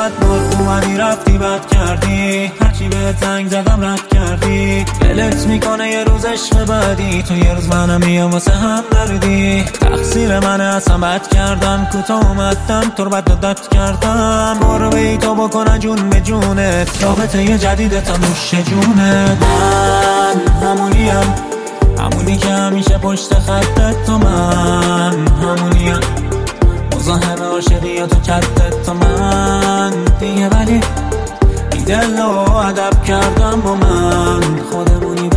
صد بار اومدی رفتی بد کردی، هرچی بهت زنگ زدم رد کردی. دلت میکنه یه روز عشق بعدی، تو یه روز منم میام واسه هم دردی. تقصیر منه اصلا بد کردم، کوتاه اومدم تو رو بد داد کردم. برو بی تو بکنن جون به جونت، رابطه یه جدید تا نوش جونت. من همونی که همیشه پشت خطت، تو من همونیم مزاحم عاشقی تو کتت، تو من دیگه ولی بی دل و ادب کردم با من. خودمونی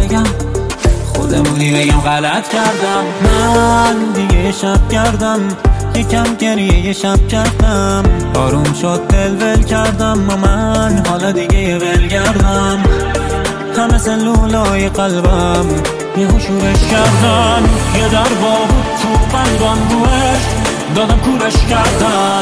بگم غلط کردم. من دیگه شب کردم، یکم گریه یه شب کردم. آروم شد دل ول کردم با من، حالا دیگه ولگردم. همه سلولای قلبم یه شورش کردن، یه دروا بود تو قلبم روش دادم کورش کردن.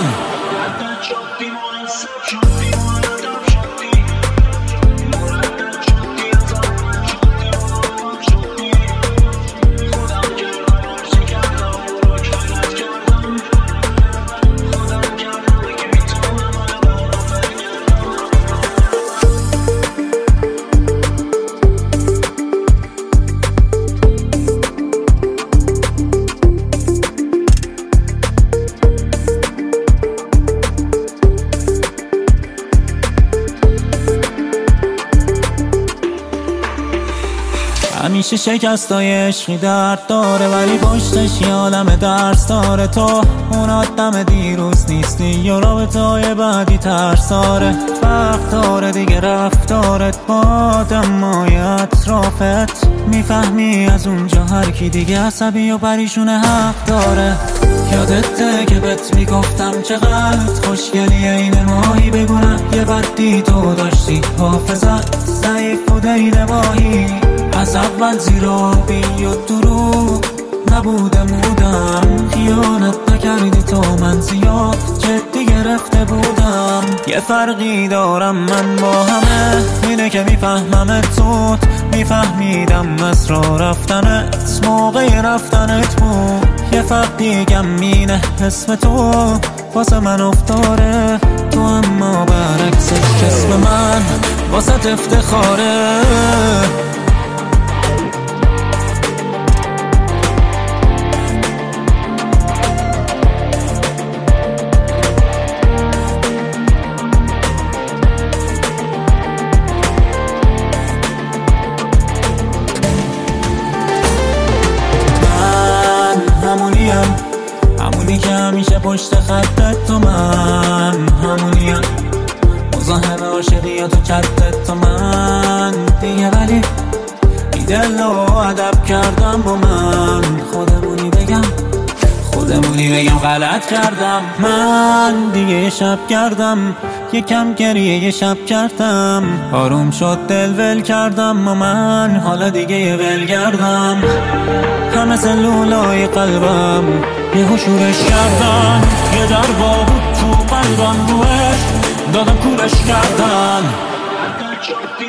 همیشه شکستای عشقی درد داره، ولی پشتش یه عالم درس داره. تو اون آدم دیروز نیستی، یا رابطه‌های بعدی ترس داره. فرق داره دیگه رفتارت با آدمای اطرافت، میفهمی از اونجا هر کی دیگه عصبی و پریشونه حق داره. یادته که بهت میگفتم چقدر خوشگلی این ماهی، بگونه یه بدی تو داشتی، حافظت ضعیف و دلنواهی. از اول زیرابی و دروغ نبودم، خیانت نکردی تو، من زیاد جدی گرفته بودم. یه فرقی دارم من با همه، اینه که میفهممت زود، میفهمیدم اسرار رفتنت موقع رفتنت بود. یه فرق دیگم اینه اسم تو واسه من افتاره، تو اما برعکسش اسم من واسه افتخاره. همونی که همیشه پشت خطت، تو من همونیم مزاحم عاشقی تو کتت، تو من دیگه ولی بی دل و ادب کردم با من. خودمونی بگم غلط کردم. من دیگه شب کردم، یکم گریه یه شب کردم. آروم شد دل ول کردم با من، حالا دیگه ولگردم. همه سلولای قلبم یه شورش کردن، یه دروا بود تو قلبم روش دادم کورش کردن.